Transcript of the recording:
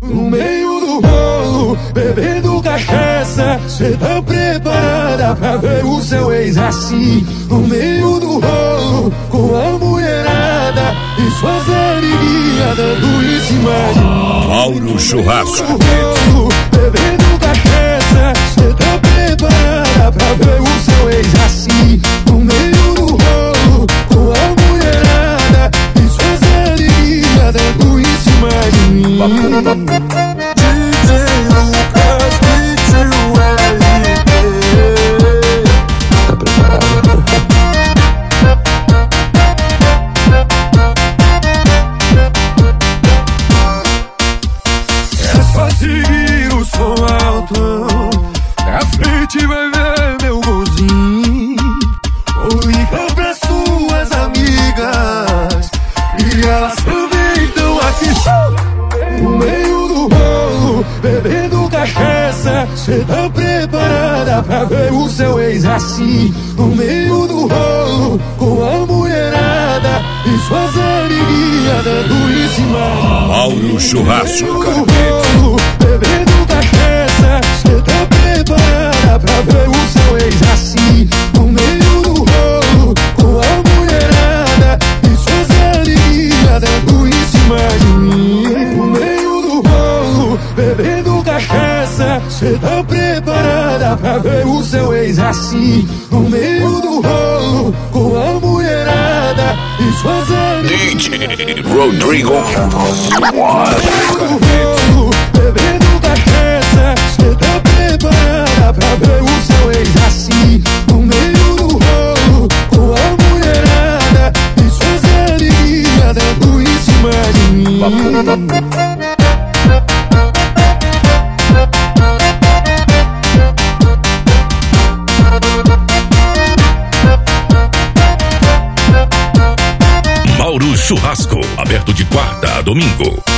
no meio do bolo, bebendo cachaça. Cê tá preparada pra ver o seu ex assim, no meio do rolo, com a mulherada e suas amiguinhas dando em cima de mim. Mauro Churrasco. Bebendo cachaça, cê tá preparada pra ver o seu ex assim, no meio do rolo, com a mulherada e suas amiguinhas dando em cima de mim. DJ Lucas, DJ LP. Tá preparado? É só seguir o som altão, na frente vai ver meu golzinho. Ou liga pra suas amigas e elas também estão aqui. No meio do bolo, bebendo cachaça. Cê tá preparada pra ver o seu ex assim, no meio do rolo, com a mulherada e suas amiguinhas dando em cima. Mauro Churrasco. Bebendo cachaça, cê tá preparada pra ver o seu ex assim, no meio do rolo, com a mulherada e suas amiguinhas dando em cima de mim. No meio do rolo, bebendo cachaça. Cê tá preparada pra ver o seu ex assim, no meio do rolo, com a mulherada e suas amiguinhas. DJ Rodrigo. Bebendo cachaça, cê tá preparada pra ver o seu ex assim, no meio do rolo, com a mulherada e suas amiguinhas dando em cima de mim. Mauro Churrasco, aberto de quarta a domingo.